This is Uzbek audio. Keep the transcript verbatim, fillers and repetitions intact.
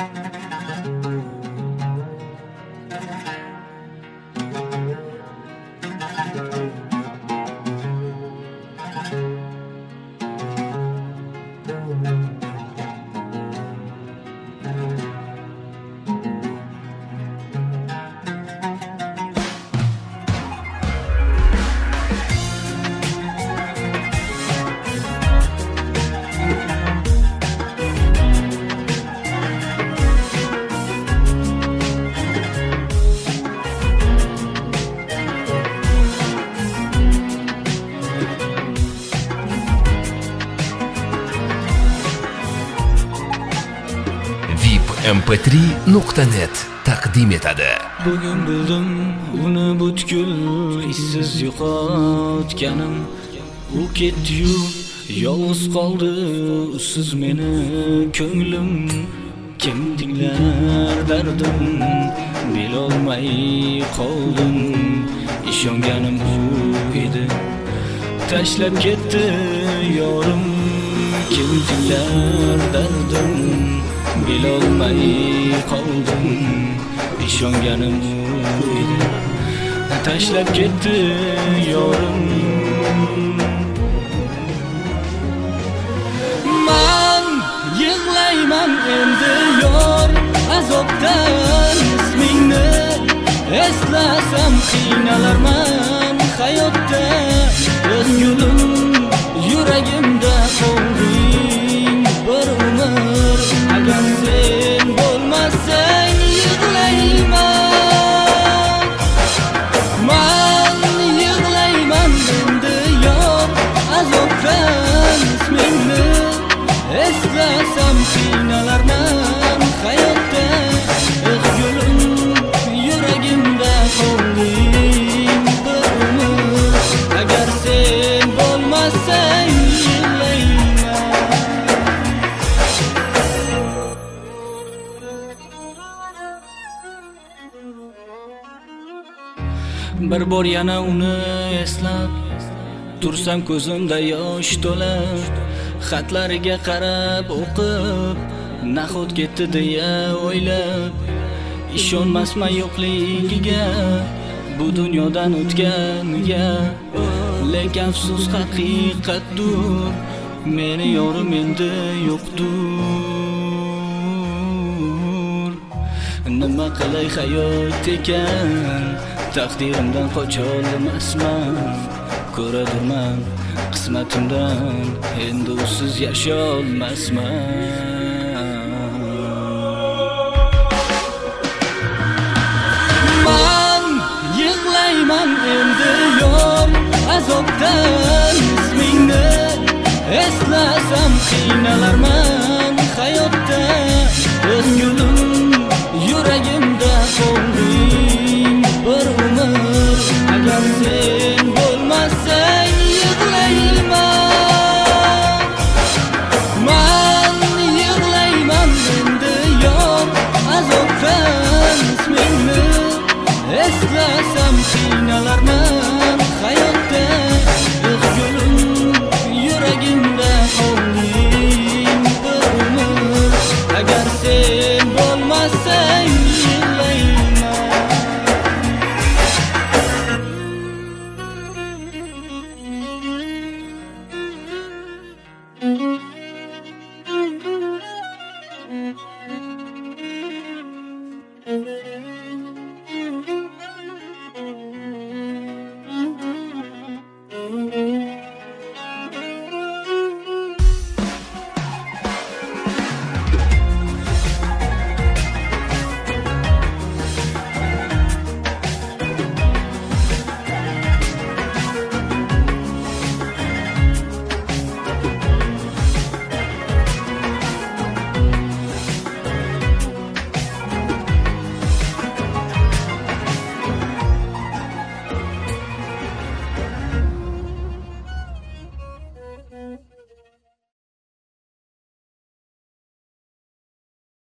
em p tri nuqta net taqdim etadi. Bugun bildim uni butkul izsiz yo'qotganim. U ketdi-yu, yolg'iz qoldi usiz meni ko'nglim. Kim tinglar dardim, bilolmay qoldim. Ishonganim u edi, tashlab ketdi yorim. Kim tinglar dardim, bilolmay qoldim. Ishonganim u edi, tashlab ketdi yorim. Man yig'layman endi yor azobdan, ismingni eslasam qiynalarman hayotda. O'zgulim yuragimda qolding bir umr, agar sen bo'lmasang yig'layman. Man yig'layman endi yor azobdan, ismingni eslasam qiynalarman hayotda. O'zgulim yuragimda qolding bir umr, agar sen bo'lmasang bir bor yana uni eslab tursam, ko'zimda yosh to'la. Xatlariga qarab o'qib, nahot ketdi deya o'ylab. Ishonmasman yo'qligiga, bu dunyodan o'tganiga. Lekin afsus haqiqatdir, meni yorim endi yo'qdir. Nima qilay hayot ekan, taqdirimdan qocholmasman. Ko'radurman qismatimdan, endi usiz yasholmasman. Man yig'layman endi yor azobdan, ismingni eslasam qiynalarman hayotda. O'zgulim yuragimda qolding bir umr, agar sen bo'lmasang yig'layman. Man yig'layman endi yor azobdan, ismingni eslasam qiynalarman